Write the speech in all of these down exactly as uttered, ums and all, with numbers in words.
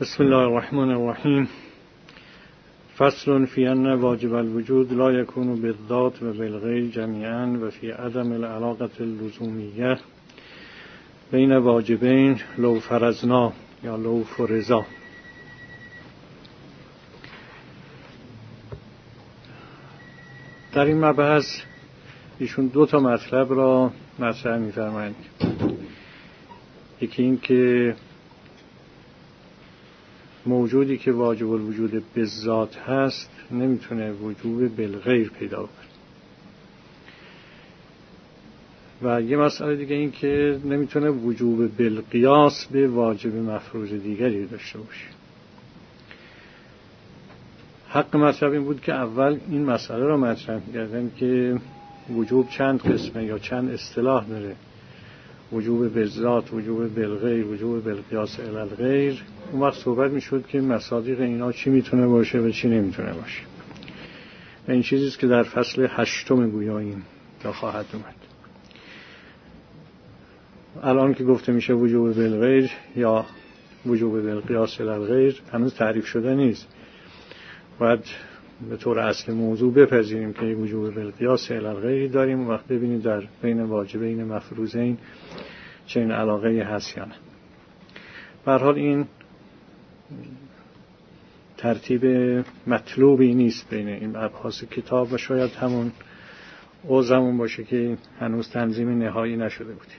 بسم الله الرحمن الرحیم. فصل فی ان واجب الوجود لا یکون بالذات و بالغیر جمیعا و فی عدم العلاقة اللزومیه بین واجبین لو فرضنا یا لو فرضا. در این مبحث ایشون دو تا مطلب را مطرح می‌فرمایند. یکی این که موجودی که واجب الوجود به ذات هست نمیتونه وجوب بالغیر پیدا کنه، و یه مسئله دیگه این که نمیتونه وجوب بالقیاس به واجب مفروض دیگری داشته باشه. حق مطلب این بود که اول این مسئله را مطرح کردن که وجوب چند قسمه یا چند اصطلاح داره: وجوب بالذات، وجوب بالغیر، وجوب بالقیاس الی الغیر. اون وقت صحبت میشد که مصادیق اینا چی میتونه باشه و چی نمیتونه باشه. و این چیزیست که در فصل هشتم گویاییم تا خواهد اومد. الان که گفته میشه وجوب بالغیر یا وجوب بالقیاس الی الغیر هنوز تعریف شده نیست. باید به طور اصل موضوع بپذیریم که وجوب بالقیاس الی الغیر داریم، و وقت ببینیم در بین واجبین مفروضین چنین علاقه هست یا نه. به هر حال این ترتیب مطلوبی نیست بین این ابحاث کتاب و شاید همون عذرمون باشه که هنوز تنظیم نهایی نشده بودیم.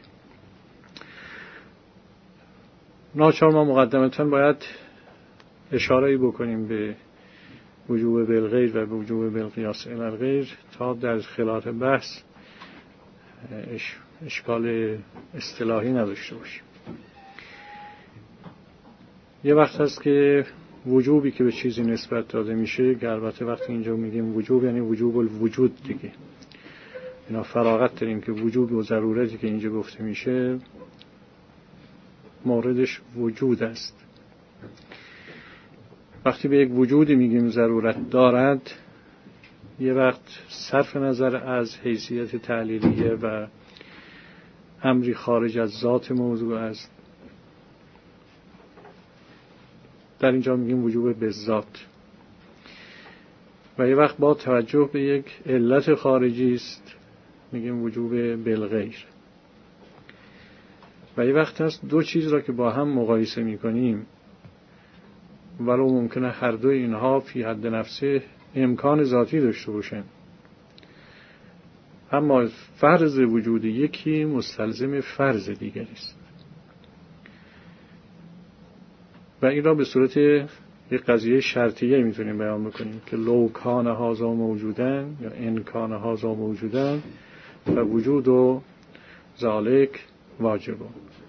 ناچار ما مقدمتاً باید اشاره‌ای بکنیم به وجوب بالغیر و وجوب بالقیاس الی الغیر تا در خلال بحث اش... اشکال اصطلاحی نداشته باشیم. یه وقت هست که وجوبی که به چیزی نسبت داده میشه، که البته وقتی اینجا میگیم وجوب یعنی وجوب الوجود دیگه، اینا فراغت داریم که وجوب و ضرورتی که اینجا گفته میشه موردش وجود است. وقتی به یک وجودی میگیم ضرورت دارد، یه وقت صرف نظر از حیثیت تعلیلیه و امری خارج از ذات موضوع است، در اینجا میگیم وجوب به ذات. و یه وقت با توجه به یک علت خارجی است میگیم وجوب بالغیر. و یه وقت هست دو چیز را که با هم مقایسه میکنیم ولو ممکنه هر دو اینها فی حد نفسه امکان ذاتی داشته باشن، اما فرض وجود یکی مستلزم فرض دیگری است. و این را به صورت یک قضیه شرطیه میتونیم بیان بکنیم که لو کان هذا موجودن یا ان کان هذا موجودن و وجود و ذالک واجبون.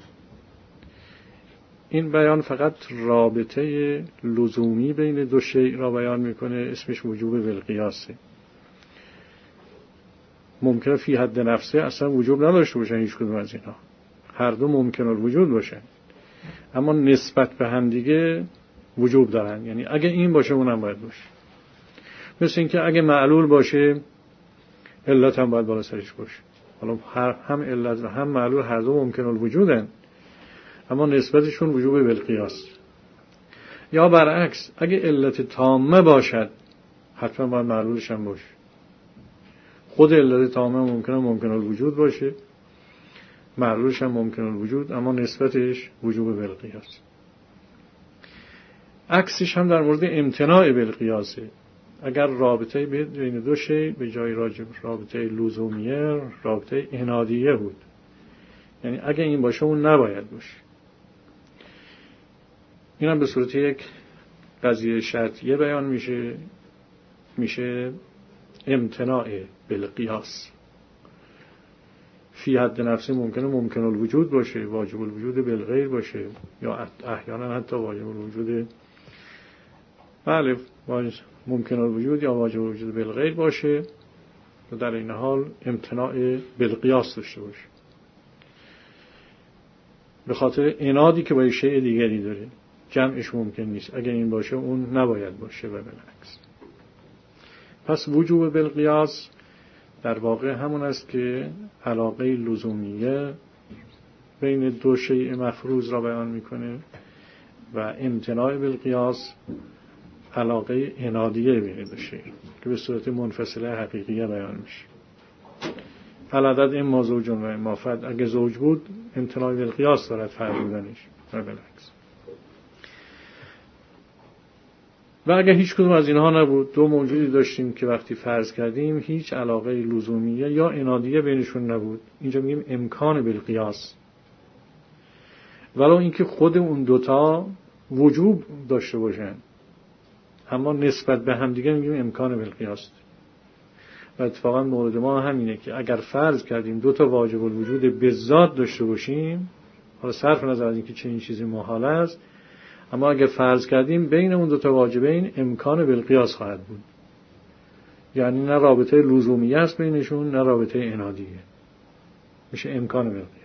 این بیان فقط رابطه لزومی بین دو شیء را بیان میکنه، اسمش وجوب بالقیاسه. ممکنه فی حد نفسه اصلا وجوب نداشته باشن هیچ کدوم از اینا، هر دو ممکن الوجود باشن، اما نسبت به هم دیگه وجوب دارن. یعنی اگه این باشه اونم باید باشه. مثل این که اگه معلول باشه علت هم باید بالا سرش باشه. حالا هم علت و هم معلول هر دو ممکن الوجودن، اما نسبتشون وجوب بالقیاس. یا برعکس، اگه علت تامه باشد حتما باید معلولش هم باشه. خود علت تامه ممکنه ممکن الوجود باشه، معلولش هم ممکن الوجود، اما نسبتش وجوب بالقیاس. عکسش هم در مورد امتناع بالقیاسه. اگر رابطه بین دو شی به جای رابطه لزومیه رابطه عنادیه بود، یعنی اگه این باشه اون نباید باشه. این هم به صورت یک قضیه شرطیه بیان میشه، میشه امتناع بالقیاس. فی حد نفسه ممکنه ممکن الوجود باشه، واجب الوجود بالغیر باشه، یا احیانا حتی واجب الوجود بله ممکن الوجود یا واجب الوجود بالغیر باشه، و در این حال امتناع بالقیاس داشته باشه به خاطر عنادی که با یک شیء دیگری داره. جمعش ممکن نیست، اگه این باشه اون نباید باشه و بالعکس. پس وجوب بالقیاس در واقع همون است که علاقه لزومیه بین دو شیء مفروض را بیان میکنه، و امتناع بالقیاس علاقه عنادیه بین دو شی که به صورت منفصله حقیقیه بیان میشه. العدد اما زوجون و اما فرد، اگه زوج بود امتناع بالقیاس دارد فرد بودنش و بالعکس. و اگه هیچ کدوم از اینها نبود، دو موجودی داشتیم که وقتی فرض کردیم هیچ علاقه لزومیه یا عنادیه بینشون نبود، اینجا میگیم امکان بالقیاس. ولو اینکه خود اون دوتا وجوب داشته باشن، اما نسبت به هم دیگه میگیم امکان بالقیاس. و اتفاقا مورد ما همینه که اگر فرض کردیم دوتا واجب الوجود به ذات داشته باشیم، حالا صرف نظر از اینکه چه این چیزی محال است، اما اگر فرض کردیم بین اون دوتا واجبین امکان بالقیاس خواهد بود، یعنی نه رابطه لزومیه است بینشون نه رابطه عنادیه، میشه امکان بالقیاس.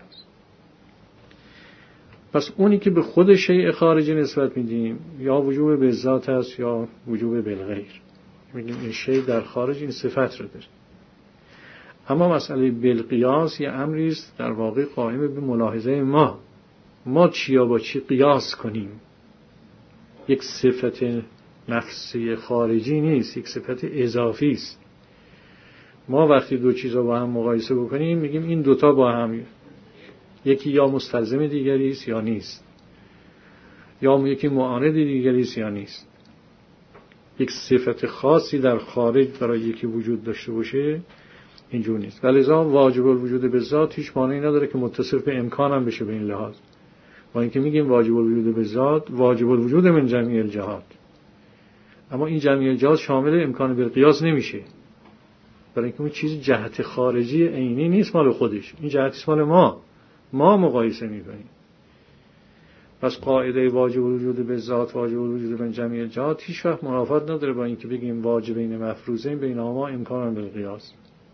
پس اونی که به خود شیء خارجی نسبت میدیم یا وجوب به ذات است یا وجوب بالغیر، میگیم این شیء در خارج این صفت رو داره. اما مسئله بالقیاس یه امری است در واقع قائم به ملاحظه ما، ما چیا با چی قیاس کنیم. یک صفت نفسی خارجی نیست، یک صفت اضافی است. ما وقتی دو چیزا با هم مقایسه بکنیم میگیم این دوتا با هم، یکی یا مستلزم دیگری است یا نیست، یا یکی معاند دیگری است یا نیست. یک صفت خاصی در خارج برای یکی وجود داشته باشه اینجور نیست. ولذا واجب الوجود به ذات هیچ معنی نداره که متصل به امکان هم بشه به این لحاظ. با اینکه میگیم واجب الوجود به ذات واجب الوجود من جمیع الجهات، اما این جمیع الجهات شامل امکان بالقیاس نمیشه، برای اینکه اون چیز جهت خارجی عینی نیست مال خودش، این جهت مال ما ما مقایسه میکنیم. پس قاعده واجب الوجود به ذات واجب الوجود من جمیع الجهات هیچ وقت منافات نداره با اینکه بگیم واجبین مفروضین بینهما امکان بالقیاس.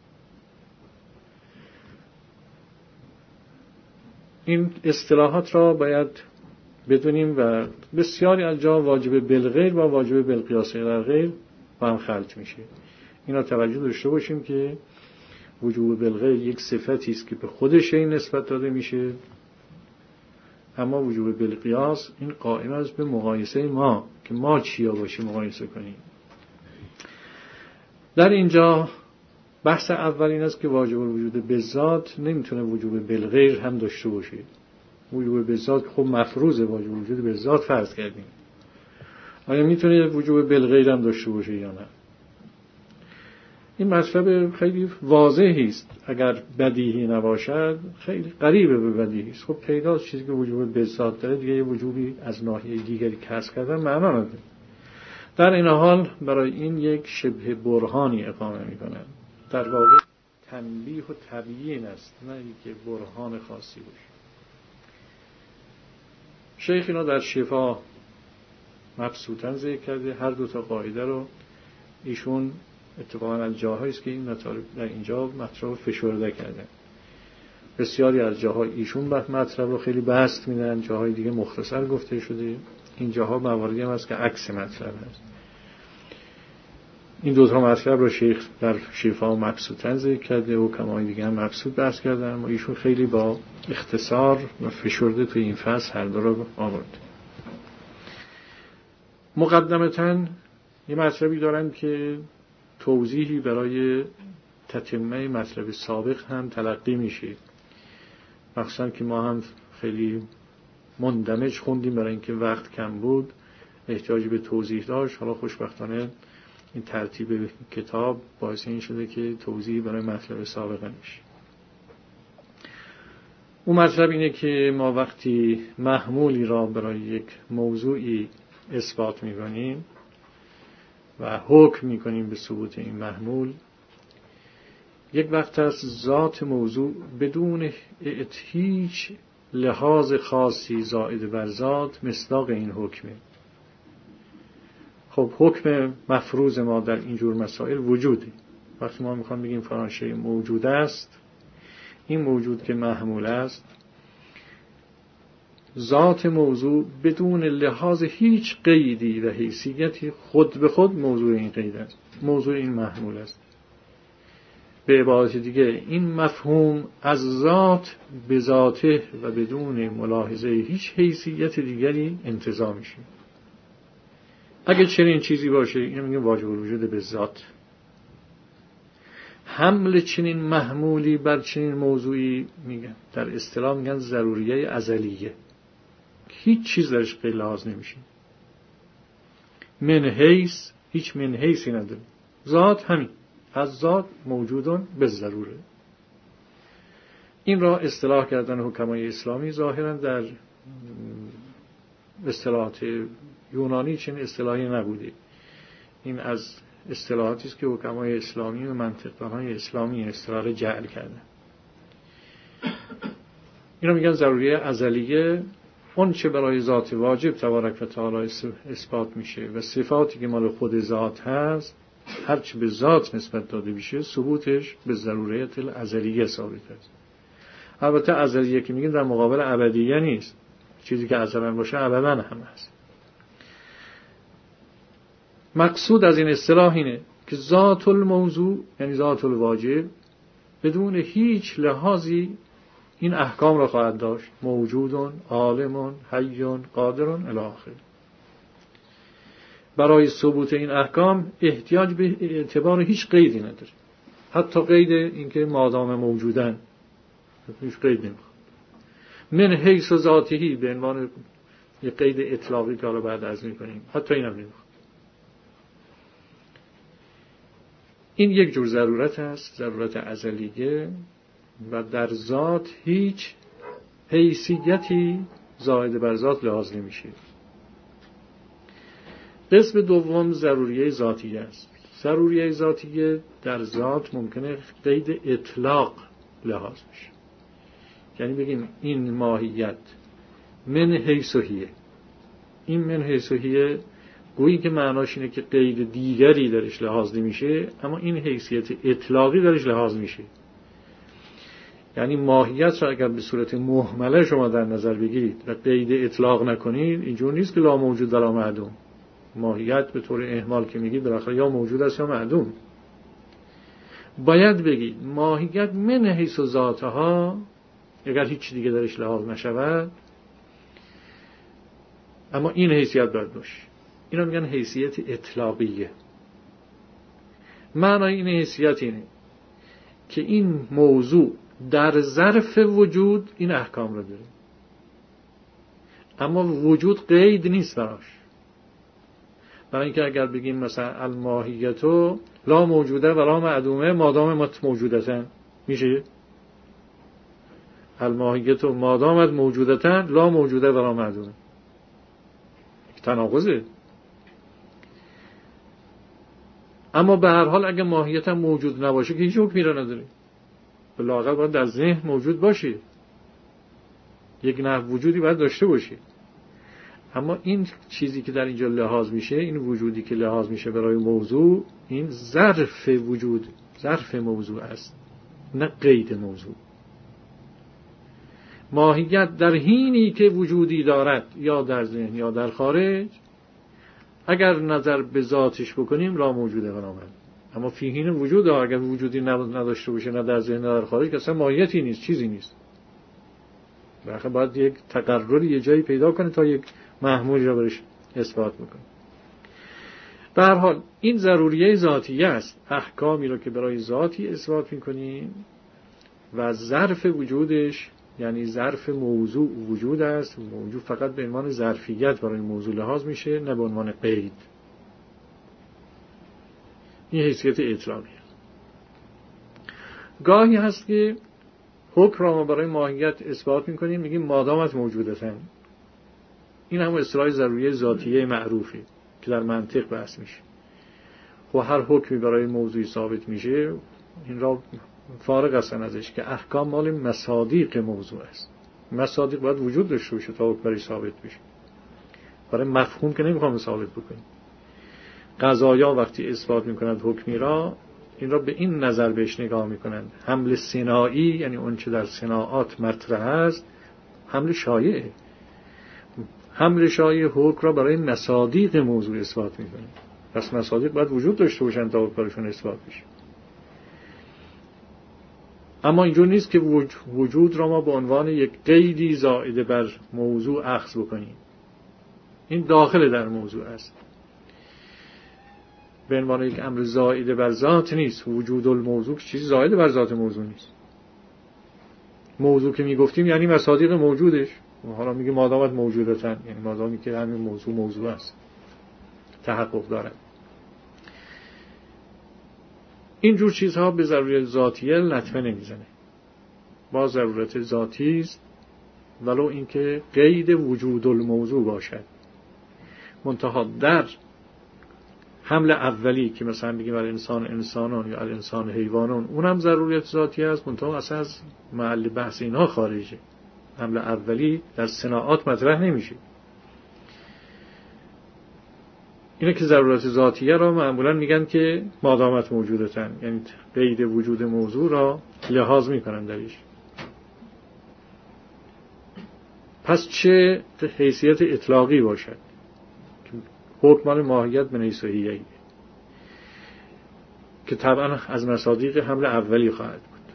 این اصطلاحات را باید بدونیم و بسیاری از جا واجب بالغیر و واجب بالقیاس در غیر با هم خلط میشه. اینا توجه داشته باشیم که وجوب بالغیر یک صفتی است که به خودش این نسبت داده میشه، اما وجوب بالقیاس این قائم است به مقایسه ما که ما چیا باشیم مقایسه کنیم. در اینجا بحث اول این است که واجب الوجود به ذات نمیتونه وجوب بالغیر هم داشته باشه. وجوب به ذات خب مفروض واجب الوجود به ذات فرض کردیم، آیا میتونه وجوب بالغیر هم داشته باشه یا نه؟ این مطلب خیلی واضحی است، اگر بدیهی نباشد خیلی قریبه به بدیهی است. خب پیداست چیزی که وجوب به ذات داره دیگه یه وجوبی از ناحیه دیگری کسب کردن معنا نداره. در این حال برای این یک شبه برهانی اقامه میکنن، در واقع تنبیه و تبیین است، نه اینکه برهان خاصی باشه. شیخ اینا در شفا مبسوطاً ذکر کرده هر دو تا قاعده رو. ایشون اتفاقاً از جاهایی است که این مطالب در اینجا مطلب فشرده کردن. بسیاری از جاها ایشون بعد مطلب رو خیلی بسط میدن، جاهای دیگه مختصر گفته شده. این جاها مواردی هم هست که عکس مطلب هست. این دو تا مطلب رو شیخ در شفا مبسوطاً ذکر کرده و کمای دیگه هم مبسوط بحث کردن، اما ایشون خیلی با اختصار و فشرده توی این فصل هر دو رو آورد. مقدمتاً یه مطلبی دارن که توضیحی برای تتمه مطلب سابق هم تلقی میشه، مخصوصا که ما هم خیلی مندمج خوندیم برای اینکه وقت کم بود، احتیاجی به توضیح داشت. حالا خوشبختانه این ترتیب کتاب باعث این شده که توضیحی برای مطلب سابق نمیشه. اون مطلب اینه که ما وقتی محمولی را برای یک موضوعی اثبات می‌کنیم و حکم می‌کنیم به ثبوت این محمول، یک وقت از ذات موضوع بدون هیچ لحاظ خاصی زائد بر ذات مصداق این حکمه. خب حکم مفروض ما در اینجور مسائل وجوده. وقتی ما میخوام بگیم فلان شیء موجود است، این موجود که محمول است، ذات موضوع بدون لحاظ هیچ قیدی و حیثیتی خود به خود موضوع این قید است، موضوع این محمول است. به عبارت دیگه این مفهوم از ذات به ذاته و بدون ملاحظه هیچ حیثیت دیگری انتزاع میشه. اگه چنین چیزی باشه اینو میگیم واجب الوجود به ذات. حمل چنین محمولی بر چنین موضوعی میگن در اصطلاح میگن ضروریه ازلیه، هیچ چیز درش غیر لحاظ نمیشه. من حیث هیچ من حیثی نداره، ذات همین، از ذات موجودون به ضروره. این را اصطلاح کردن حکمای اسلامی ظاهرا در اصطلاحات یونانی چنین اصطلاحی نبوده. این از اصطلاحاتی است که حکمای اسلامی و منطق‌دانهای اسلامی اصطلاح جعل کردن. اینا میگن ضروریه ازلیه، اون چه برای ذات واجب تبارک و تعالی اثبات میشه و صفاتی که مال خود ذات هست هر چه به ذات نسبت داده میشه ثبوتش به ضروریت ازلیه ثابت است. البته ازلیه که میگن در مقابل ابدیه نیست، چیزی که ازلا باشه ابدا هم هست. مقصود از این اصطلاح اینه که ذات الموضوع یعنی ذات الواجب بدون هیچ لحاظی این احکام را خواهد داشت، موجودون، عالمون، حیون، قادرون الی آخر. برای ثبوت این احکام احتیاج به اعتبار هیچ قیدی نداره، حتی قید اینکه مادام موجودن هیچ قید نمیخواد. من حیث ذاتی به عنوان یک قید اطلاقی که حالا بعد از میکنیم حتی اینم نمیخواد. این یک جور ضرورت است، ضرورت ازلیه، و در ذات هیچ حیثیتی زائد بر ذات لحاظ نمیشه. قسم دوم ضروریه ذاتیه است. ضروریه ذاتیه در ذات ممکنه قید اطلاق لحاظ بشه، یعنی بگیم این ماهیت من حیث هیه. این من حیث هیه گویی که معناش اینه که قید دیگری درش لحاظ نمیشه، اما این حیثیت اطلاقی درش لحاظ میشه. یعنی ماهیت را اگر به صورت مهمله شما در نظر بگیرید و قید اطلاق نکنید، اینجور نیست که لا موجود ولا معدوم. ماهیت به طور اهمال که میگید بالاخره یا موجود است یا معدوم. باید بگید ماهیت من حیث ذاتها، اگر هیچ دیگه درش لحاظ نشود، اما این حیثیت باید باشه. اینا میگن حیثیت اطلاقیه. معنای این حیثیت اینه که این موضوع در ظرف وجود این احکام رو داره، اما وجود قید نیست براش. برای اینکه اگر بگیم مثلا الماهیتو لا موجوده ولا معدومه مادام موجودتن، میشه الماهیتو مادامت موجودتن لا موجوده ولا معدومه، تناقضه. اما به هر حال اگه ماهیت هم موجود نباشه که هیچ حکمی را نداره، به لااقل باید در ذهن موجود باشه، یک نحو وجودی باید داشته باشه. اما این چیزی که در اینجا لحاظ میشه، این وجودی که لحاظ میشه برای موضوع، این ظرف وجود، ظرف موضوع است، نه قید موضوع. ماهیت در حینی که وجودی دارد یا در ذهن یا در خارج، اگر نظر به ذاتش بکنیم لا موجوده بنامد. اما فی حین وجود، اگر وجودی نداشته باشه نه در ذهن نه در خارج، که اصلا ماهیتی نیست، چیزی نیست. بالاخره باید یک تقرری یه جایی پیدا کنه تا یک محمولی را برش اثبات بکنه. به هر حال این ضروریه ذاتیه است، احکامی را که برای ذاتی اثبات میکنیم و ظرف وجودش یعنی ظرف موضوع وجود است. موضوع فقط به عنوان ظرفیت برای موضوع لحاظ میشه، نه به عنوان قید. این حیثیت اطلاقی است. گاهی هست که حکم را ما برای ماهیت اثبات میکنیم، میگیم مادامت موجودتن. این هم اصطلاح ضروریه ذاتیه معروفی که در منطق بحث میشه. خب هر حکمی برای موضوعی ثابت میشه، این را فارغ هستن ازش که احکام مال مصادیق موضوع است. مصادیق باید وجود داشته باشه تا حکم برای ثابت بشه. برای مفهوم که نمیخوام ثابت بکنیم. قضایا وقتی اثبات میکنند حکمی را، این را به این نظر بهش نگاه میکنند: حمل صناعی، یعنی اون چه در صناعات مطرح است، حمل شایعه. حمل شایع حکم را برای مصادیق موضوع اثبات میکنند. پس مصادیق باید وجود داشته باشند تا حکم برایشون اثبات بشه. اما اینجور نیست که وجود را ما به عنوان یک قیدی زائد بر موضوع اخذ بکنیم. این داخل در موضوع است، به عنوان یک امر زائد بر ذات نیست. وجود الموضوع چیزی زائد بر ذات موضوع نیست. موضوع که میگفتیم یعنی مصادیق موجودش، حالا میگه مادامت موجودتن، یعنی مادامی که همین موضوع موضوع است تحقق دارد. اینجور چیزها به ضرورت ذاتیه لطمه نمیزنه، با ضرورت ذاتی است، ولو اینکه قید وجود الموضوع باشد. منتها در حمل اولی که مثلا بگیم الانسان انسانون یا الانسان حیوانون، اونم ضرورت ذاتی است، منتها اصلا از محل بحث اینها خارجه. حمل اولی در صناعات مطرح نمیشه. اینه که ضرورت ذاتیه را معمولا میگن که مادامت موجودتن، یعنی قید وجود موضوع را لحاظ میکنن درش. پس چه حیثیت اطلاقی باشد؟ حکم ماهیت به نیسوهیه که طبعا از مصادیق حمل اولی خواهد بود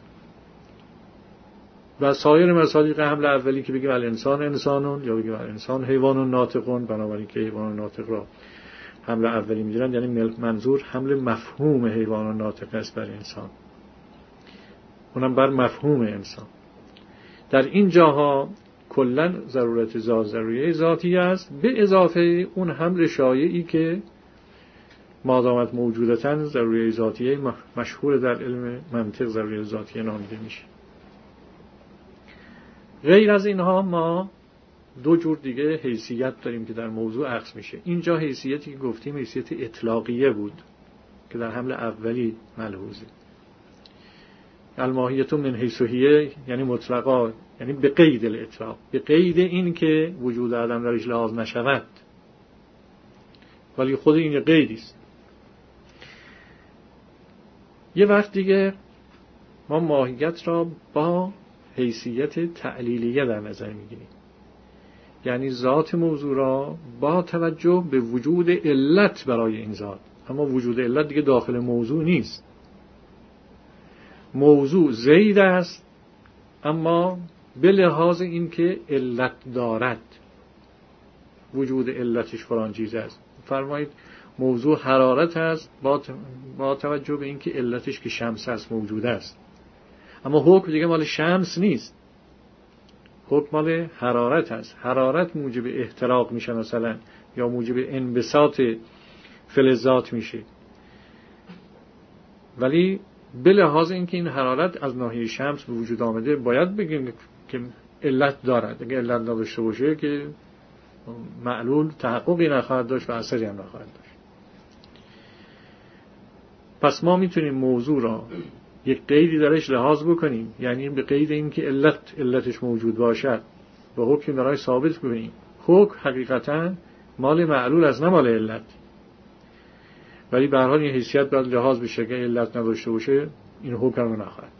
و سایر مصادیق حمل اولی که بگیم الانسان انسانون یا بگیم الانسان حیوانون ناطقون، بنابراین که حیوانون ناطق را حمل اولی می‌گیرند، یعنی منظور حمل مفهوم حیوانون ناطق است بر انسان، اونم بر مفهوم انسان. در این جاها کلن ضرورت ذات ضروریه ذاتی است، به اضافه اون حمل شایعی که مادامت موجودتن ضروریه ذاتیه مشهور در علم منطق ضروریه ذاتیه نامیده میشه. غیر از اینها ما دو جور دیگه حیثیت داریم که در موضوع اخذ میشه. اینجا حیثیتی که گفتیم حیثیت اطلاقیه بود که در حمل اولی ملحوظه. الماهیت من حیث هی یعنی مطلقا، یعنی به قید الاطلاق، به قید این که وجود عدم درش لحاظ نشود، ولی خود این قیدی است. یه وقت دیگه ما ماهیت را با حیثیت تعلیلیه در نظر میگیریم، یعنی ذات موضوع را با توجه به وجود علت برای این ذات. اما وجود علت دیگه داخل موضوع نیست. موضوع زید است، اما به لحاظ این که علت دارد، وجود علتش فلان چیز است. فرمایید موضوع حرارت است با توجه به این که علتش که شمس است موجود است، اما حکم دیگه مال شمس نیست، حکم مال حرارت است. حرارت موجب احتراق میشه مثلا، یا موجب انبساط فلزات میشه، ولی به لحاظ اینکه این حرارت از ناحیه شمس به وجود آمده باید بگیم که علت دارد. اگه علت نداشته باشه که معلول تحققی نخواهد داشت و اثری هم نخواهد داشت. پس ما میتونیم موضوع را یک قیدی درش لحاظ بکنیم، یعنی به قید این که علت علتش موجود باشد و حکم برای ثابت کنیم. حکم حقیقتا مال معلول از نه مال علت، ولی به هر حال این حیثیت باید لحاظ بشه که علت نداشته باشه این حکم رو نخواهد.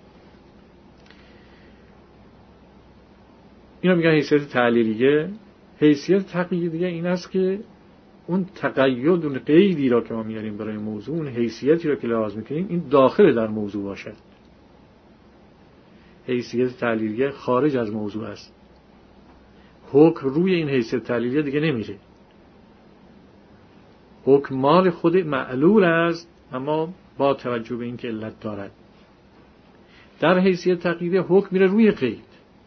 اینا میگن حیثیت تعلیلیه. حیثیت تقییدیه این است که اون تقید، اون قیدی را که ما میاریم برای موضوع، اون حیثیتی را که لحاظ میکنیم این داخل در موضوع باشد. حیثیت تعلیلیه خارج از موضوع است. حکم روی این حیثیت تعلیلیه دیگه نمیره. حکم مال خود معلول است، اما با توجه به این که علت دارد. در حیثیت تقییدیه حکم میره روی قید.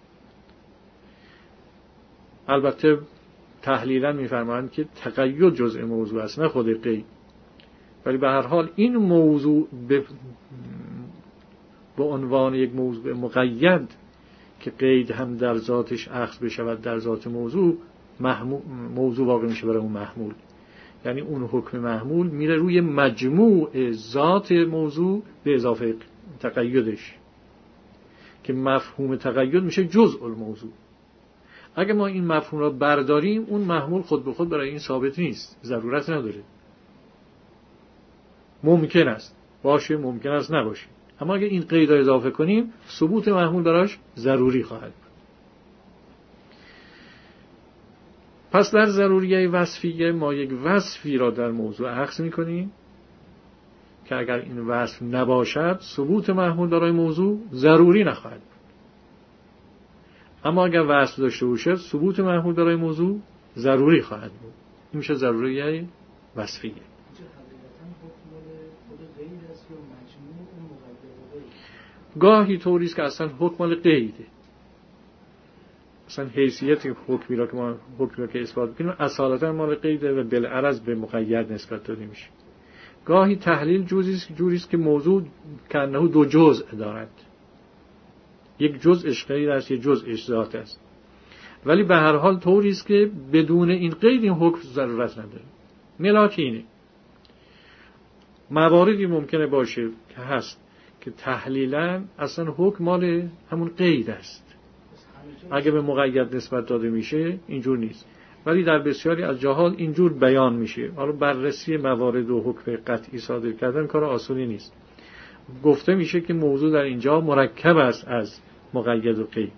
البته تحلیلا میفرمایند که تقید جزء موضوع است نه خود قید، ولی به هر حال این موضوع به به عنوان یک موضوع مقید که قید هم در ذاتش اخذ بشود در ذات موضوع، موضوع واقع میشه برای اون محمول. یعنی اون حکم محمول میره روی مجموع ذات موضوع به اضافه تقیدش، که مفهوم تقید میشه جزء الموضوع. اگه ما این مفهوم را برداریم، اون محمول خود به خود برای این ثابت نیست، ضرورت نداره. ممکن است باشه، ممکن است نباشه، اما اگه این قید را اضافه کنیم، ثبوت محمول براش ضروری خواهد بود. پس در ضروریه وصفیه ما یک وصفی را در موضوع اخذ می‌کنیم که اگر این وصف نباشد ثبوت محمول برای موضوع ضروری نخواهد بود. اما اگر وصف داشته باشد ثبوت محمول برای موضوع ضروری خواهد بود. این میشه ضروریه وصفیه. گاهی طوری است که اصلا حکم مال قیده، اصلا حیثیت حکمی را که ما حکمی را که اثبات می‌کنیم اصالتا مال قیده و بالعرض به مقید نسبت داده میشه. گاهی تحلیل جوری است جوری است که موضوع کانه دو جزء دارد، یک جزءش غیر است، یک جزءش ذات است، ولی به هر حال طوری است که بدون این قید این حکم ضرورت نداره. ملاک اینه، مواردی ممکنه باشه که هست که تحلیلاً اصلا حکم مال همون قید است، اگه به مقید نسبت داده میشه اینجور نیست، ولی در بسیاری از جاها اینجور بیان میشه. حالا بررسی موارد و حکم قطعی صادر کردن کار آسونی نیست. گفته میشه که موضوع در اینجا مرکب است از مقید و قید.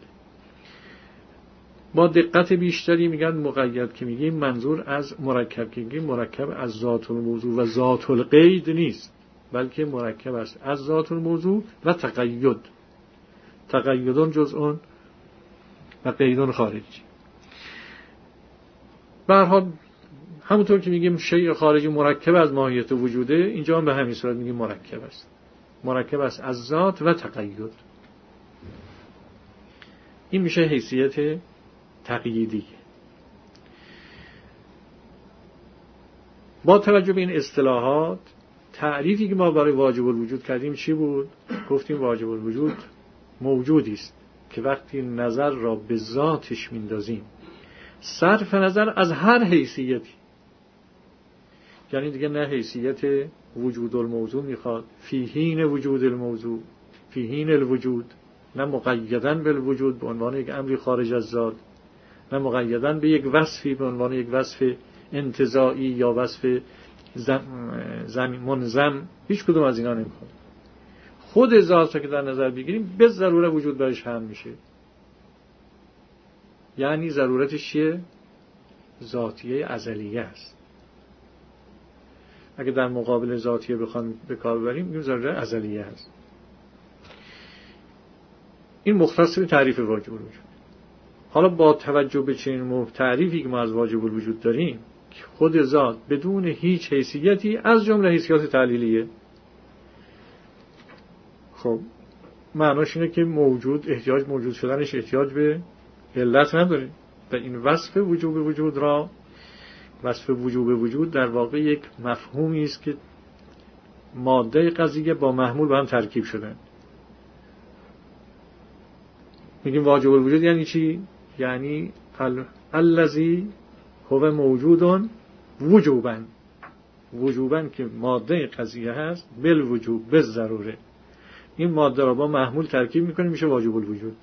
با دقت بیشتری میگن مقید که میگیم منظور از مرکب که میگیم مرکب از ذات الموضوع و ذات القید نیست، بلکه مرکب است از ذات الموضوع و تقید. تقیدون جزء و قیدون خارجی. به هر حال همونطور که میگیم شیء خارجی مرکب از ماهیت وجوده، اینجا هم به همین صورت میگیم مرکب است. مرکب است از ذات و تقید. این میشه حیثیت تقییدی. با توجه به این اصطلاحات، تعریفی که ما برای واجب الوجود کردیم چی بود؟ گفتیم واجب الوجود موجودی است که وقتی نظر را به ذاتش میندازیم صرف نظر از هر حیثیتی، یعنی دیگه نه حیثیت وجود الموضوع میخواد فی حین وجود الموضوع فی حین الوجود، نه مقیدن بالوجود به عنوان یک امری خارج از ذات، نه مقیدن به یک وصفی به عنوان یک وصف انتزاعی یا وصف زم منظم، هیچ کدوم از اینا نمیخواد. خود ذات را که در نظر بگیریم به ضرورت وجود برش هم میشه. یعنی ضرورتش چیه؟ ذاتیه ازلیه است. اگه در مقابل ذاتیه بخوام به کار ببریم میگیم ضرورت ازلیه است. این مختص به تعریف واجب الوجود. حالا با توجه به چنین تعریفی که ما از واجب الوجود داریم که خود ذات بدون هیچ حیثیتی از جمله حیثیات تعلیلیه، خب معناش اینه که موجود احتیاج موجود شدنش احتیاج به علت نداره. و این وصف وجوب وجود را وصف وجوب وجود در واقع یک مفهومی است که ماده قضیه با محمول با هم ترکیب شدن. میگیم واجب الوجود یعنی چی؟ یعنی الذی هو موجود وجوبا، وجوبا که ماده قضیه هست، بالوجوب به ضروره. این ماده را با محمول ترکیب میکنیم میشه واجب الوجود.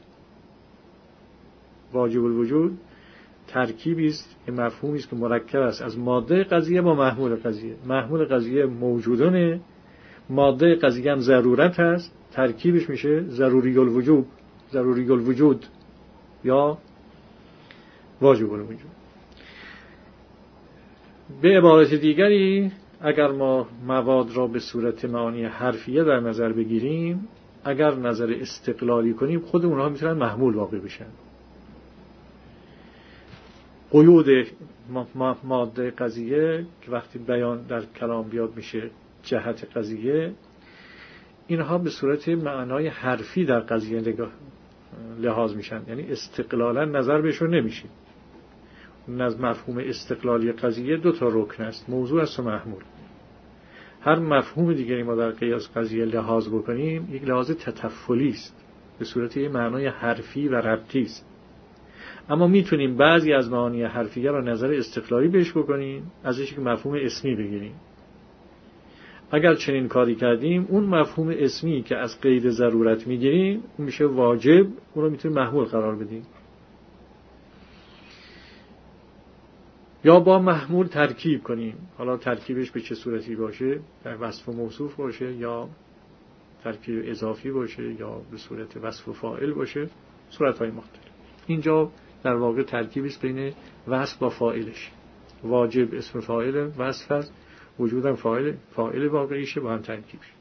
واجب الوجود ترکیبی است که مفهومی است که مرکب است از ماده قضیه با محمول قضیه. محمول قضیه موجودونه، ماده قضیه هم ضرورت هست، ترکیبش میشه ضروری الوجود، ضروری الوجود یا واجب الوجود. به عبارت دیگری اگر ما مواد را به صورت معانی حرفیه در نظر بگیریم، اگر نظر استقلالی کنیم خود اونها میتونن محمول واقع بشن. قیود ماده قضیه که وقتی بیان در کلام بیاد میشه جهت قضیه، اینها به صورت معنای حرفی در قضیه لحاظ میشن، یعنی استقلالا نظر بهشون نمیشه. از مفهوم استقلالی قضیه دو تا رکن است، موضوع است و محمول. هر مفهوم دیگری ما در قیاس قضیه لحاظ بکنیم یک لحاظ تطفلی است، به صورت یک معنای حرفی و ربطی است. اما میتونیم بعضی از معانی حرفیه را نظر استقلالی بهش بکنیم، ازش که مفهوم اسمی بگیریم. اگر چنین کاری کردیم اون مفهوم اسمی که از قید ضرورت میگیریم اون میشه واجب، اون رو میتونیم محمول قرار بدیم. یا با محمول ترکیب کنیم، حالا ترکیبش به چه صورتی باشه، در وصف و موصوف باشه یا ترکیب اضافی باشه یا به صورت وصف و فاعل باشه، صورت‌های مختلف. اینجا در واقع ترکیبی است بین وصف با فاعلش. واجب اسم فاعل وصف است، وجودم فاعل فاعل واقعیشه با هم ترکیب شد.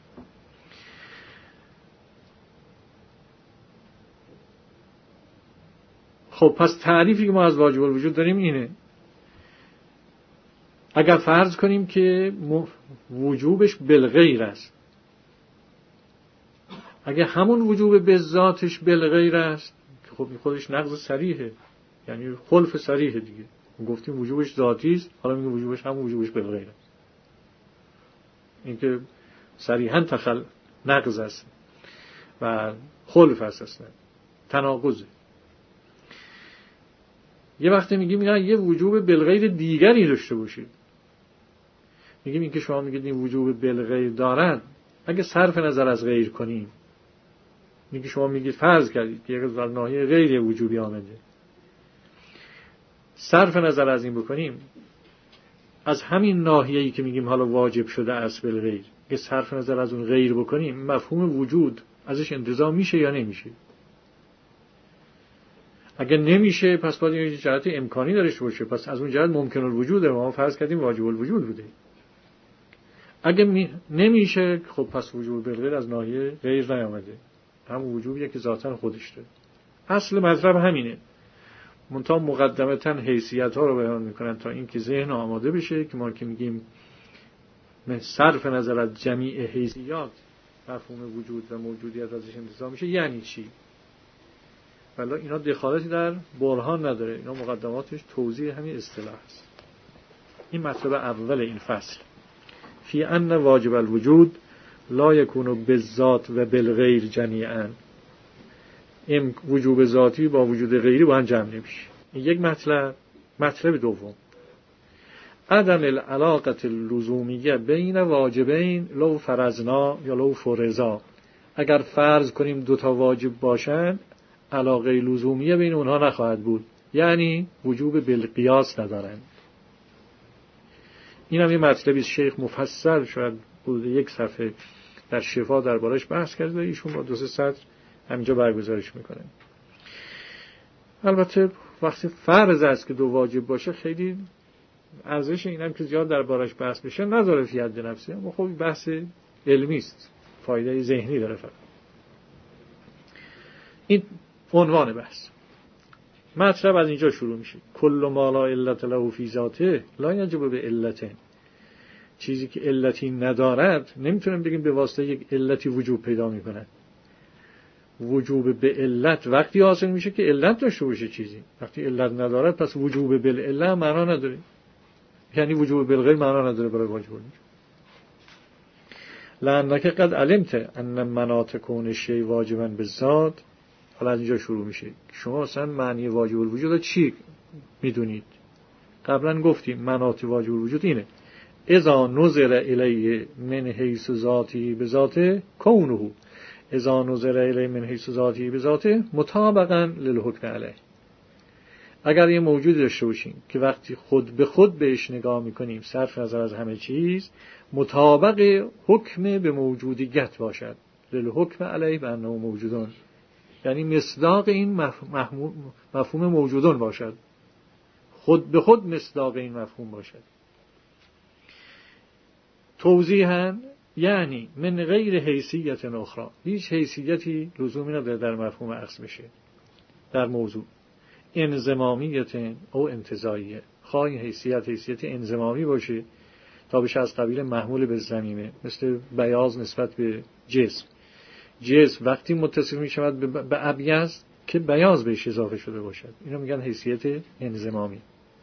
خب پس تعریفی که ما از واجب الوجود داریم اینه. اگر فرض کنیم که وجوبش بالغیر است، اگر همون وجوب به ذاتش بالغیر است که خب خودش نقض صریحه، یعنی خلف صریحه دیگه. گفتیم وجوبش ذاتی است، حالا میگه وجوبش همون وجوبش بالغیر است. این که صریحاً تخل نقض است و خلف است، اصلا تناقضه. یه وقتی میگیم میگن یه وجوب بالغیر دیگری داشته باشید، میگیم این که شما میگید این وجوب بالغیر دارن، اگه صرف نظر از غیر کنیم، میگه شما میگید فرض کردید که یک از ناحیه غیر وجوبی آمده، صرف نظر از این بکنیم، از همین ناحیه‌ای که میگیم حالا واجب شده است بالغیر، که صرف نظر از اون غیر بکنیم، مفهوم وجود ازش انتزاع میشه یا نمیشه؟ اگر نمیشه پس باید این جهت امکانی داشته باشه، پس از اون جهت ممکن الوجوده، ما فرض کردیم واجب الوجود بوده. اگه نمیشه خب پس وجود بالغیر از ناحیه غیر نیامده، هم وجوبیه که ذاتاً خودش داره. اصل مطلب همینه، منتها مقدمتاً حیثیت ها رو بیان میکنن تا این که ذهن آماده بشه که ما که میگیم من صرف نظر از جمیع حیثیات مفهوم وجود و موجودیت ازش انتزاع میشه یعنی چی. ولی اینا دخالتی در برهان نداره، اینا مقدماتش توضیح همین اصطلاح است. این مطلب اول این فصل، فی ان واجب الوجود لا یکون بالذات و بالغیر جمیعا. این وجوب ذاتی با وجود غیری با هم جمع نمیشه. این یک مطلب. مطلب دوم، عدم العلاقه اللزومیه بین واجبین لو فرضنا یا لو فرضا. اگر فرض کنیم دو تا واجب باشن، علاقه لزومیه بین اونها نخواهد بود، یعنی وجوب بالقیاس ندارن. این هم یه مطلبی شیخ مفصل شاید بوده یک صفحه در شفا دربارش بحث کرده، ایشون با دو سه سطر همینجا برگزارش میکنه. البته وقتی فرض است که دو واجب باشه خیلی ارزش اینم که زیاد دربارش بحث بشه نداره فی حد نفسی، اما خب بحث علمی است، فایده ذهنی داره. فقط این عنوان بحث. مطلب از اینجا شروع میشه، کل ما لا علت له فی ذاته لا یجب به علته. چیزی که علتی ندارد نمیتونیم بگیم به واسطه یک علتی وجوب پیدا میکنه. وجوب به علت وقتی حاصل میشه که علت داشته باشه چیزی. وقتی علت ندارد پس وجوب بالعلت معنا نداره، یعنی وجوب بالغیر معنا نداره برای واجب الوجود. لأنک قد علمت ان مناط کون شیء واجبا بالذات. حالا از اینجا شروع میشه، شما اصلا معنی واجب الوجود چی میدونید؟ قبلا گفتیم مناط واجب الوجود اینه، اذا نظر الیه من حیث ذاتی بذاته کونه، اذا نظر الیه من حیث ذاتی بذاته مطابقا للحکم علیه. اگر یه موجودی داشته باشیم که وقتی خود به خود بهش نگاه میکنیم صرف نظر از همه چیز مطابق حکم به موجودیت باشد، للحکم علیه به انه موجودون، یعنی مصداق این مفهوم موجودون باشد، خود به خود مصداق این مفهوم باشد. توضیحاً یعنی من غیر حیثیت اخرى، هیچ حیثیتی لزومی نداره در مفهوم اخذ بشه در موضوع. انضمامیت او انتزاعیه، خواه این حیثیت حیثیت انضمامی باشه تا بشه از قبیل محمول به ضمیمه، مثل بیاض نسبت به جسم. جسم وقتی متصل می شود به ابیض که بیاض بهش اضافه شده باشد، اینو میگن حیثیت انضمامی.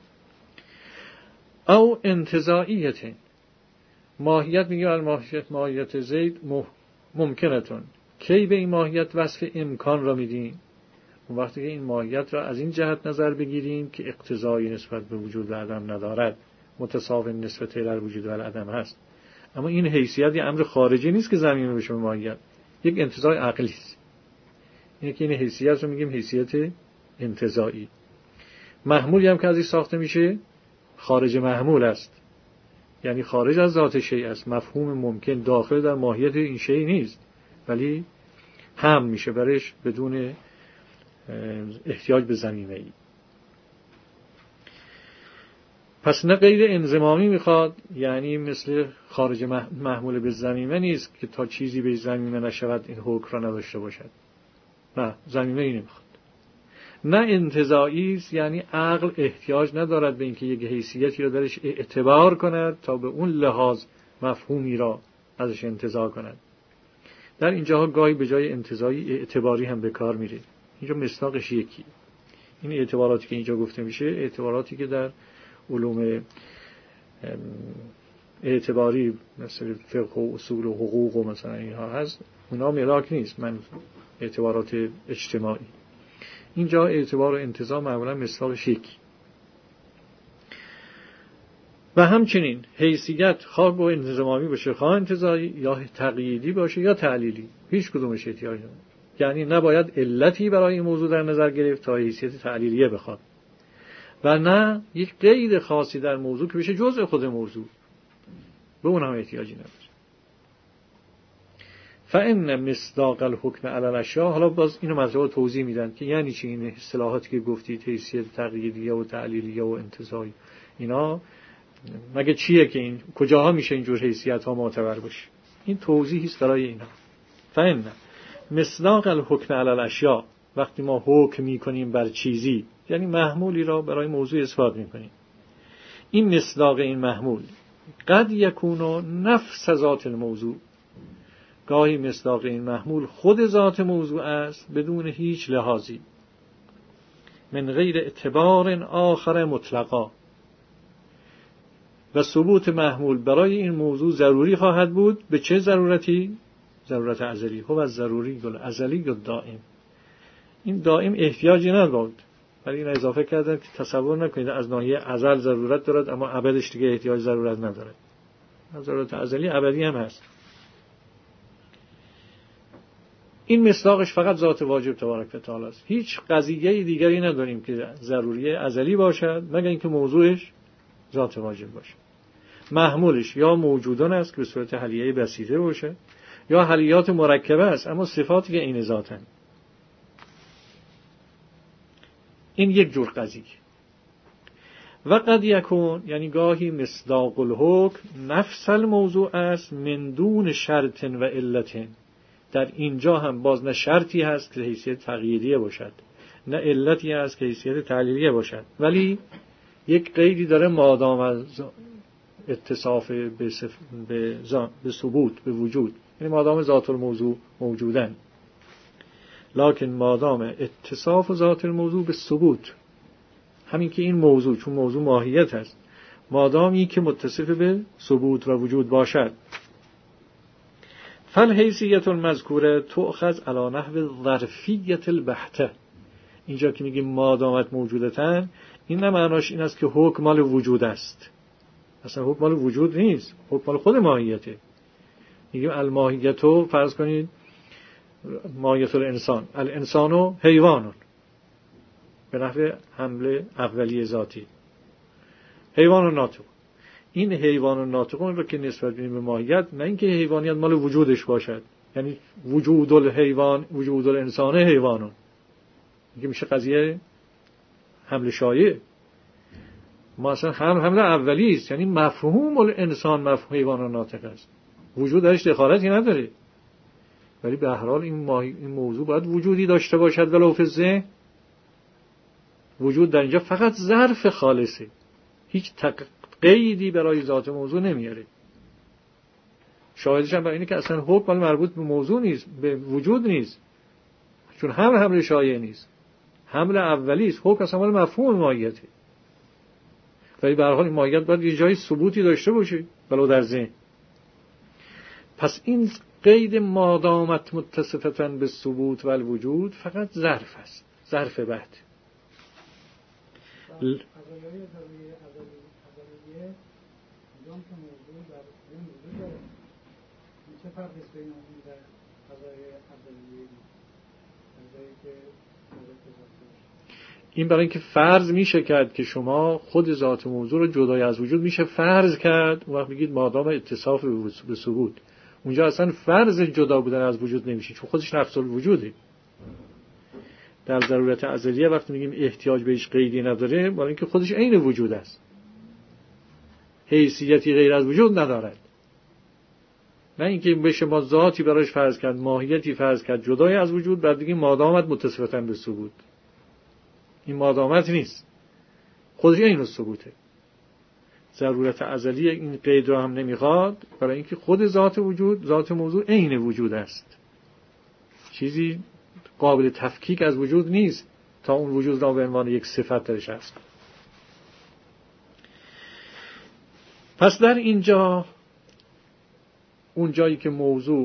او انتزاعیت، ماهیت میگه ماهیت ماهیت زید ممکنتون، کی به این ماهیت وصف امکان را میدیم؟ اون وقتی که این ماهیت را از این جهت نظر بگیریم که اقتضایی نسبت به وجود و عدم ندارد، متساوی نسبت الی وجود و عدم هست. اما این حیثیت یه امر خارجی نیست که ضمیمه بشه به ماهیت، یک انتزاع عقلی است. اینه که این حیثیت رو میگیم حیثیت انتزاعی. محمولی هم که ازش ساخته میشه خارج محمول است، یعنی خارج از ذات شیء است، مفهوم ممکن داخل در ماهیت این شیء نیست، ولی هم میشه برش بدون احتیاج به ضمیمه ای. پس نه غیر انضمامی میخواد، یعنی مثل خارج محمول به ضمیمه نیست که تا چیزی به ضمیمه نشود این حکم را نداشته باشد. نه، ضمیمه ای نمیخواد. نه انتزاعی است، یعنی عقل احتیاج ندارد به اینکه یک حیثیتی را درش اعتبار کند تا به اون لحاظ مفهومی را ازش انتزاع کند. در اینجاها گاهی به جای انتزاعی اعتباری هم به کار میره. اینجا مصداقش یکی. این اعتباراتی که اینجا گفته میشه اعتباراتی که در علوم اعتباری مثل فقه و اصول و حقوق و مثلا اینها هست، اونا ملاک نیست، من اعتبارات اجتماعی. اینجا اعتبار و انتزاع معمولا مصداقش یکی. و همچنین حیثیت خواه با انضمامی باشه، خواه انتزاعی، یا تقییدی باشه یا تعلیلی، هیچ کدومش احتیاج نداره. یعنی نباید علتی برای این موضوع در نظر گرفت تا حیثیت تعلیلیه بخواد، و نه یک قید خاصی در موضوع که بشه جزء خود موضوع، به اون هم احتیاجی نداره. فإن مصداق الحکم علی الاشیاء، حالا باز اینو مطلب توضیح میدن که یعنی چی این اصطلاحاتی که گفتید، حیثیت تقییدیه و تعلیلیه و انتزاعی، اینا مگه چیه که این کجاها میشه اینجور حیثیت ها معتبر باشه؟ این توضیحی است برای اینا. فإن مصداق الحکم علی الاشیاء، وقتی ما حکم میکنیم بر چیزی، یعنی محمولی را برای موضوع اثبات میکنیم، این مصداق این محمول قد یکون نفس ذات الموضوع، گاهی مصداق این محمول خود ذات موضوع است بدون هیچ لحاظی، من غیر اعتبار آخر مطلقا، و ثبوت محمول برای این موضوع ضروری خواهد بود. به چه ضرورتی؟ ضرورت ازلی. هو از ضروری گل ازلی یا دائم. این دائم احتیاجی ندارد، ولی این اضافه کردن که تصور نکنید از ناحیه ازل ضرورت دارد اما ابدش دیگه احتیاج ضرورت ندارد. ضرورت ازلی ابدی هم هست. این مصداقش فقط ذات واجب تبارک و تعالی است. هیچ قضیه دیگری نداریم که ضروری ازلی باشد مگر اینکه موضوعش ذات واجب باشه. محمولش یا موجودان است که به صورت حلیه بسیطه باشه، یا حلیات مرکبه است اما صفاتی که عین ذاتن. این یک جور قضیه. و قد یکون، یعنی گاهی مصداق الحکم نفس الموضوع است من دون شرط و علت. در اینجا هم باز نه شرطی هست که حیثیت تقییدیه باشد، نه علتی هست که حیثیت تعلیلیه باشد، ولی یک قیدی داره، مادام از اتصاف به, صف... به, زا... به ثبوت، به وجود، یعنی مادام ذات الموضوع موجودن، لکن مادام اتصاف ذات الموضوع به ثبوت، همین که این موضوع چون موضوع ماهیت هست، مادامی که متصف به ثبوت و وجود باشد، فالحیثیت المذکوره تؤخذ علی نحو ظرفیت البحته. اینجا که میگیم مادامت موجودتن، این نه معناش این است که حکم مال وجود است، اصلا حکم مال وجود نیست، حکم مال خود ماهیته. میگیم الماهیتو، فرض کنید ماهیت الانسان، الانسانو حیوانون، به نحو حمله اولیه ذاتی، حیوان و ناطق. این حیوان و ناطقون رو که نسبت میدیم به ماهیت، نه اینکه حیوانیت مال وجودش باشد، یعنی وجود الحیوان وجود الانسان حیوانون، میگه میشه قضیه حمل شایع. ما اصلا هم حمل اولی است، یعنی مفهوم الانسان مفهوم حیوان و ناطق است، وجود درش دخالتی نداره، ولی به هر حال این, این موضوع باید وجودی داشته باشد ولو فی الذهن. وجود در اینجا فقط ظرف خالصه، هیچ قیدی برای ذات موضوع نمیاره. شاهدش هم برای اینه که اصلا حکم مربوط به موضوع نیست، به وجود نیست، چون هم حمل شایع نیست، حمل اولی است، حکم اصلا مال مفهوم ماهیته، ولی به هر حال این ماهیت باید یه جای ثبوتی داشته باشه ولو در ذهن. پس این قید مادامت متصفة به ثبوت و الوجود فقط ظرف است، ظرف بعد. ل... این برای اینکه فرض میشه کرد که شما خود ذات موضوع رو جدای از وجود میشه فرض کرد، اون وقت میگید مادام اتصاف به ثبوت. اونجا اصلا فرض جدا بودن از وجود نمیشه، چون خودش نفس الوجوده. در ضرورت ازلیه وقتی میگیم احتیاج به هیچ قیدی نداره، برای اینکه خودش عین وجود است. حیثیتی غیر از وجود ندارد. نه اینکه بشه ما ذاتی براش فرض کرد، ماهیتی فرض کرد جدای از وجود، بعد دیگه مادامت متصفاً به ثبوت. این مادامت نیست، خودش اینو ثبوته. ضرورت ازلی این قید رو هم نمیخواد، برای اینکه خود ذات وجود، ذات موضوع عین وجود است. چیزی قابل تفکیک از وجود نیست تا اون وجود را به عنوان یک صفت درش هست. پس در اینجا، اون جایی که موضوع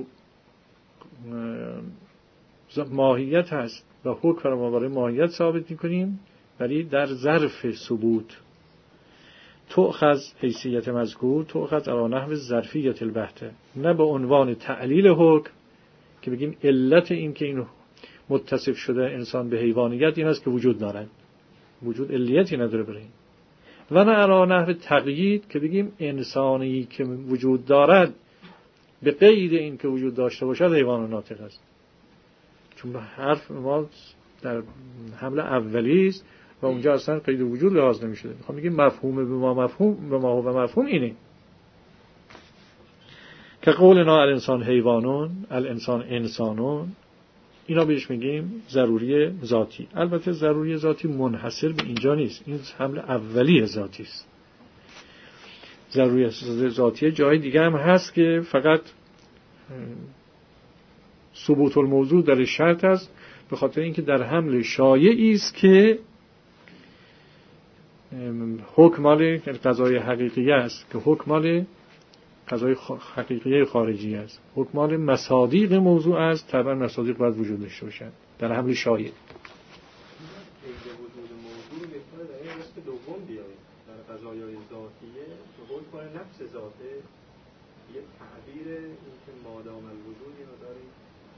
ماهیت هست و حکم را ما برای ماهیت ثابت می‌کنیم، ولی در ظرف ثبوت تؤخذ حیثیت مذکور تؤخذ علی نحو ظرفیت البحته، نه به عنوان تعلیل حکم که بگیم علت این که این متصف شده انسان به حیوانیت این است که وجود دارد، وجود علیتی نداره برای این، و نه علی نحو تقیید که بگیم انسانی که وجود دارد به قید این که وجود داشته باشد حیوان ناطق است. چون حرف ما در حمله اولی است و اونجا اصلا قید وجود لحاظ نمی‌شده. میخوام بگیم مفهوم به ما مفهوم به ما و مفهوم اینه که قولنا الانسان حیوانون، الانسان انسانون، اینا بهش میگیم ضروری ذاتی. البته ضروری ذاتی منحصر به اینجا نیست، این حمله اولی ذاتی است. ضروری ذاتی جای دیگه هم هست که فقط ثبوت الموضوع در شرط است، به خاطر اینکه در حمل شایعی است که حکم مال قضای حقیقی است، که حکم مال قضای حقیقی خارجی است، حکم مال مصادیق موضوع است، طبعا مصادیق باید وجود داشته باشند در حمل شایع. در قضایای ذاتیه که حکم نفس ذاته یه تعبیر این که مادام الوجود اینو داریم.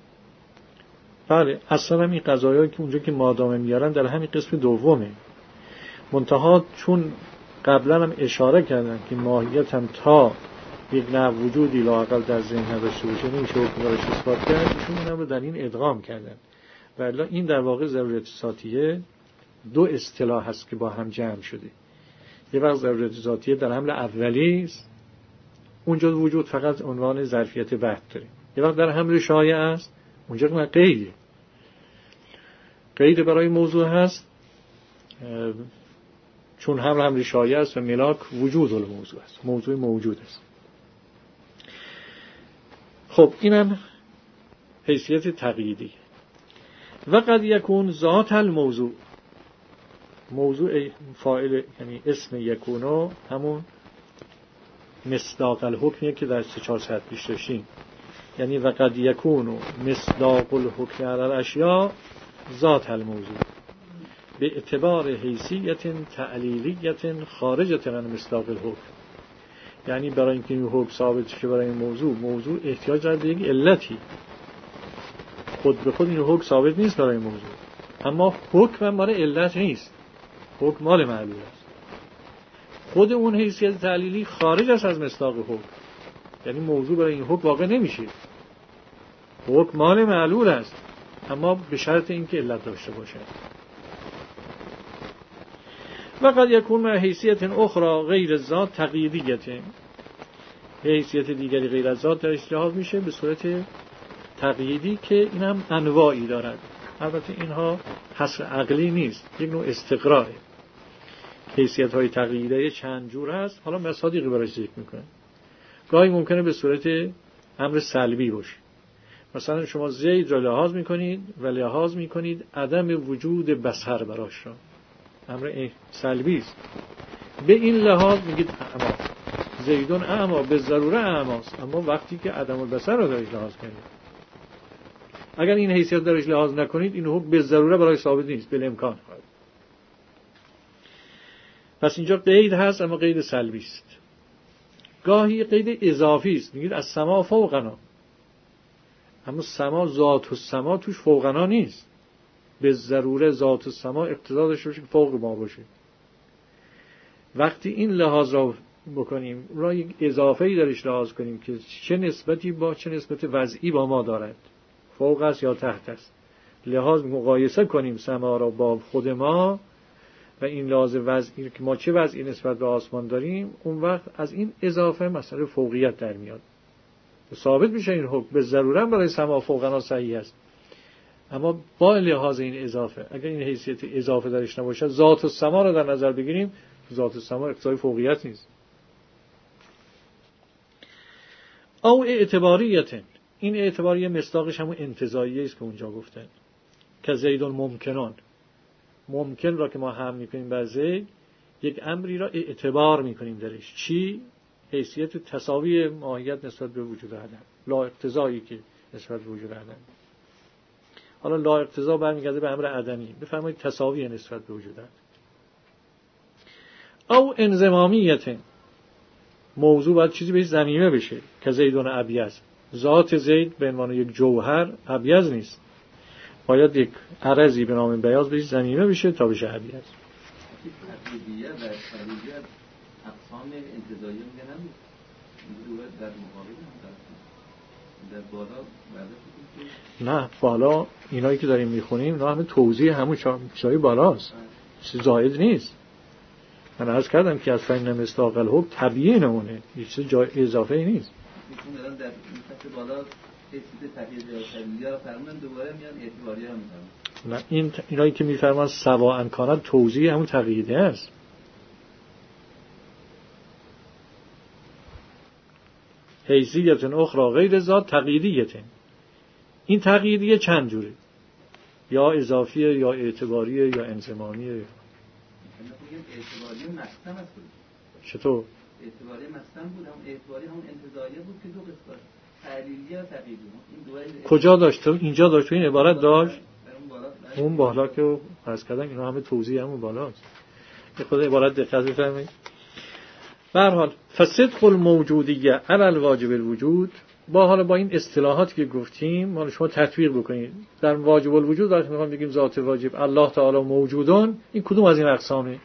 بله، اصلا هم این قضایایی که اونجا که مادام میارن در همین قسم دومه. منتها چون قبلا هم اشاره کردن که ماهیت هم تا یک نوع وجودی لااقل در ذهن نداشته باشه نمیشه حکم دارش اثبات کرد، ایشون این هم رو در این ادغام کردن. ولی این در واقع ضرورت ذاتیه دو اصطلاح هست که با هم جمع شده. یه وقت ضرورت ذاتیه در حمل اولی است، اونجا وجود فقط عنوان ظرفیت بحث داره. یه وقت در حمل شایع است، اونجا که قیده قید برای موضوع هست، چون حمل حمل شایع است و ملاک وجود الموضوع است، موضوع موجود است. خب اینم حیثیت تقییدی. و قد یکون ذات الموضوع، موضوع فاعل یعنی اسم یکونو همون مصداق الحکمیه که در سه چهار ساعت پیش داشتیم، یعنی و قد یکونو مصداق الحکم علی الاشیاء ذات الموضوع به اعتبار حیثیت تعلیلیت خارجت عن مصداق الحکم. یعنی برای اینکه این حکم ثابت شه برای این موضوع، موضوع احتیاج داره به یک علتی، خود به خود این حکم ثابت نیست برای این موضوع، اما حکم مال علت نیست، حکم مال معلول است. خود اون حیثیت تعلیلی خارج است از مصداق حکم، یعنی موضوع برای این حکم واقع نمیشه. حکم مال معلول است، اما به شرط اینکه علت داشته باشه. و قد یکون مع حیثیت اخرى غیر ذات تقییدیت، حیثیت دیگری غیر از ذات درش لحاظ میشه به صورت تقییدی که این هم انواعی دارد. البته اینها حصر عقلی نیست، یک نوع استقراره. حیثیت های تقییدی چند جور هست، حالا مصادیقی براش ذکر میکنه. گاهی ممکنه به صورت امر سلبی باشه، مثلا شما زید را لحاظ میکنید و لحاظ میکنید عدم وجود بصر براش را، امر سلبی است. به این لحاظ میگید اعما، زیدون اعما، به ضروره اعماست، اما وقتی که عدم البصر را درش لحاظ کنید، اگر این حیثیت درش لحاظ نکنید این حکم به ضروره برای ثابت نیست، بل امکان خواهد. پس اینجا قید هست اما قید سلبی است. گاهی قید اضافی است، میگید از سما فوقنا، اما سما ذات السما توش فوقنا نیست، به ضروره ذات السما اقتضا داشته باشه که فوق ما باشه. وقتی این لحاظ را بکنیم، را یک اضافه‌ای درش لحاظ کنیم که چه نسبتی با چه نسبت وضعی با ما دارد، فوق است یا تحت است، لحاظ مقایسه کنیم سما را با خود ما و این لحاظ وضعی که ما چه وضعی نسبت به آسمان داریم، اون وقت از این اضافه مسئله فوقیت در میاد. ثابت میشه این حکم به ضرورت برای سما فوقنا صحیح است، اما با لحاظ این اضافه، اگر این حیثیت اضافه درش نباشه، ذات السما رو در نظر بگیریم، ذات السما اقتضای فوقیت نیست. او اعتباریت، این اعتباری مصداقش همون انتزاعیه است که اونجا گفتن که زید ممکنان، ممکن را که ما هم میکنیم بر زید، یک امری را اعتبار میکنیم درش. چی؟ حیثیت تساوی ماهیت نسبت به وجود عدم، لا اقتضایی که نسبت به وجود عدم. حالا لا اقتضا برمیگرده به امر عدمی، بفرمایید تساوی نسبت به وجود عدم. او انضمامیت، موضوع باید چیزی بهش ضمیمه بشه که زیدون ابیض، ذات زید به عنوان یک جوهر ابیض نیست، باید یک عرضی به نام بیاض بهش ضمیمه بشه تا بشه ابیض. تقلیدیه و تقلیدیه اقسام انتزاعی میگه نمید اینجوری در مقابل هم در بالا برده نه بالا اینایی که داریم میخونیم اینا همه توضیح همون چیزای بالاست، چیز زائد نیست. من عرض کردم که از فین مصداق الحکم تبیین اونه، هیچ چیز جای اضافه ای نیست. میخوام دارم در این سطح بالا حیثیت تقیید یا تقلیدیه رو فرمون دوباره میان اعتباریه رو میفرمون. نه این اینایی که میفرمان سواء کانت توضیح همون تقییده است. حیثیت اخرى غیر ذات تقییدیه. این تقییدیه چند جوره؟ یا اضافیه یا اعتباریه یا انضمامیه. اعتباری مقسم است. چطور؟ اعتباری مقسم بود، هم اعتباری هم انتزاعیه بود که دو قسمت تعلیلیه و تقییدیه. کجا داشت؟ اینجا داشت، این عبارت داشت. اون بالا که عرض کردم اینا همه توضیح همون بالاست. به خود عبارت دقت بفرمایید. به هر حال فصدق الموجودیه علی الواجب الوجود، با حالا با این اصطلاحاتی که گفتیم ما شما تطبیق بکنید در واجب الوجود. وقتی میخوام بگیم ذات واجب الله تعالی موجودون، این کدوم از این اقسامه؟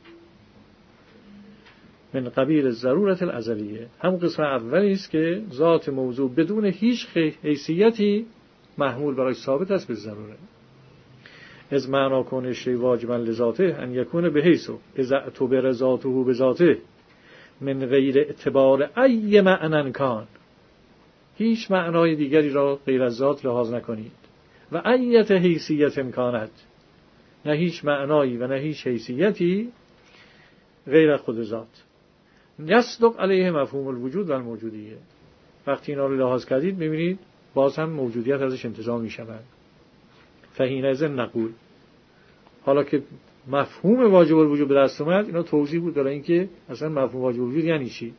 من قبیل ضرورت الازلیه، همون قسم اولی است که ذات موضوع بدون هیچ حیثیتی محمول برای ثابت است به ضروره. از معنا کن شی واجبا لذاته ان یکون به حیثو اذا اعتبر ذاته به ذاته من غیر اعتبار ای معنی کان، هیچ معنای دیگری را غیر از ذات لحاظ نکنید. و ایت حیثیت امکانت، نه هیچ معنایی و نه هیچ حیثیتی غیر خود ذات. یصدق علیه مفهوم الوجود و الموجودیه. وقتی اینا رو لحاظ کردید می‌بینید باز هم موجودیت ازش انتزاع می‌شود. فحینئذ نقول، حالا که مفهوم واجب الوجود به دست اومد، اینا توضیح بود برای اینکه اصلا مفهوم واجب الوجود یعنی چی.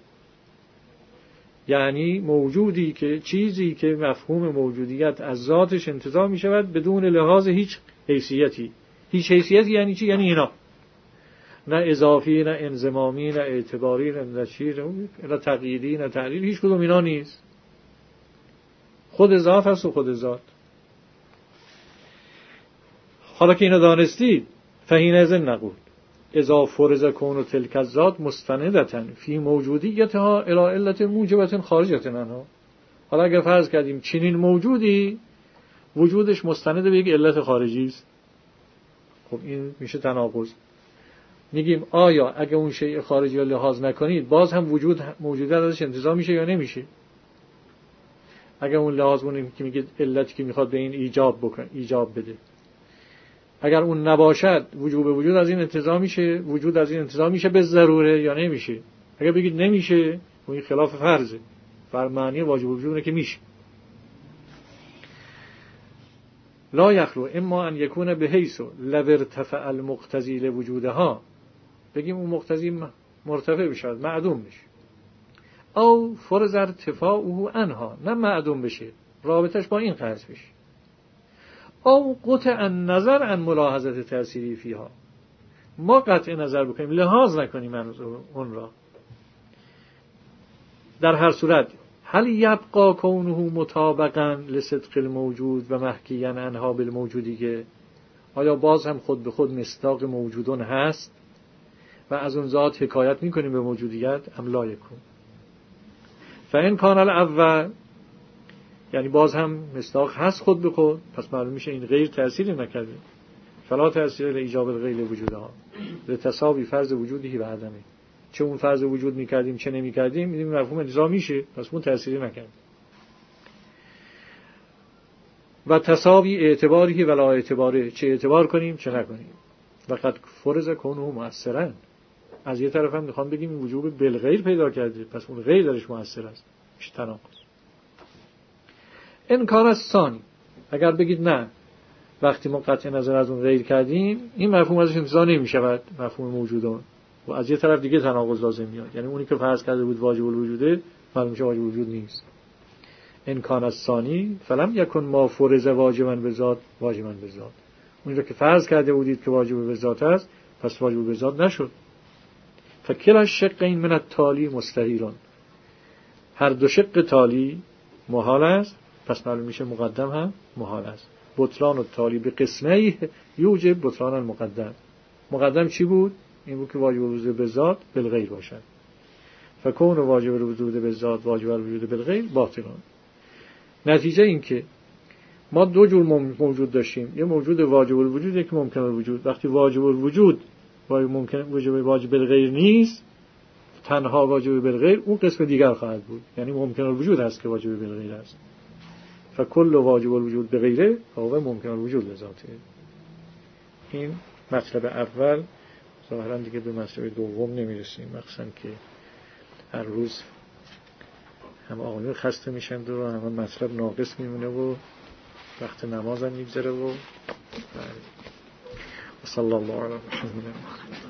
یعنی موجودی که چیزی که مفهوم موجودیت از ذاتش انتزاع می شود بدون لحاظ هیچ حیثیتی. هیچ حیثیتی یعنی چی؟ یعنی اینا، نه اضافی، نه انضمامی، نه اعتباری، نه نشیر، نه تقییدی، نه تعلیلی، هیچ کدوم اینا نیست. خود ذات هست و خود ذات. حالا که اینو دانستید، فحینئذ نقول اذا فرض کون تلک الذات مستندتا فی موجودیتها الی علت موجبت خارجه عنها. حالا اگر فرض کردیم چنین موجودی وجودش مستند به یک علت خارجی است، خب این میشه تناقض. میگیم آیا اگه اون شیء خارجی رو لحاظ نکنید باز هم وجود موجودیت ازش انتزاع میشه یا نمیشه؟ اگر اون لحاظ کنیم که میگه علتی که میخواد به این ایجاب بکنه، ایجاب بده، اگر اون نباشد وجوب وجود از این انتزاع میشه، وجود از این انتزاع میشه به ضروره یا نمیشه؟ اگر بگید نمیشه، اون خلاف فرضه. بر معنی واجب وجود که میشه. لا یخلو اما ان یکون به حیث لو ارتفع المقتضی لوجودها، بگیم اون مقتضی مرتفع بشه، معدوم بشه. او فرض ارتفاعه عنها، نه معدوم بشه، رابطش با این قطع بشه. او قطع النظر عن ملاحظه تأثیری فیها، ما قطع نظر بکنیم، لحاظ نکنیم اون را. در هر صورت هل یبقا کونه مطابقا لصدق الموجود و محکیا عنها بالموجودیه، آیا باز هم خود به خود مصداق موجودون هست و از اون ذات حکایت میکنیم به موجودیت؟ ام لا یکون. فإن کان الاول، یعنی باز هم مصداق هست خود به خود، پس معلوم میشه این غیر تأثیری نکرده. فلا تأثیر لایجاب الغیر وجودها لتصابی فرض وجودی و عدمه. چه اون فرض وجود میکردیم چه نمیکردیم این مفهوم اجزا میشه، پس اون تأثیری نکرد. و تصابی اعتباری ولا اعتباره، چه اعتبار کنیم چه نکنیم. وقد فرض کونه مؤثرا، از یه طرف هم میخوام بگیم این وجوب بالغیر پیدا کرده، پس اون غیر درش مؤثر است، میشه تناقض. این کار از ثانی، اگر بگید نه وقتی ما قطع نظر از اون غیر کردیم این مفهوم ازش انتزاع نمیشود، مفهوم موجودان، و از یه طرف دیگه تناقض لازم میاد، یعنی اونی که فرض کرده بود واجب الوجوده معلوم میشه واجب الوجود نیست. این کان از ثانی فلم یکن ما فرض واجبا به ذات واجبا به ذات، اونی رو که فرض کرده بودید که واجب به ذات است پس واجب به ذات نشد. فکل شق این من التالی مستحیلون، هر دو شق تالی محال است، پس معلوم میشه مقدم هم محال است. بطلان التالی به قسمه یوجب بطلان المقدم. مقدم چی بود؟ این بود که واجب الوجود به ذات بالغیر باشد. فکون واجب الوجود به ذات واجب الوجود بالغیر باطلان. نتیجه این که ما دو جور موجود داشتیم، یه موجود واجب الوجود، یک ممکن الوجود. وقتی واجب الوجود واجب ممکن واجب واجب بالغیر نیست، تنها واجب بالغیر، اون قسم دیگر خواهد بود، یعنی ممکن الوجود هست که واجب بالغیر است. فکل واجب الوجود به غیره فهو ممکن الوجود لذاته. این مطلب اول. ظاهرا دیگه به مطلب دوم نمیرسیم، مخصوصا که هر روز هم آقایون خسته میشن و هم مطلب ناقص میمونه و وقت نماز هم میگذره و صلی الله علیه و سلم.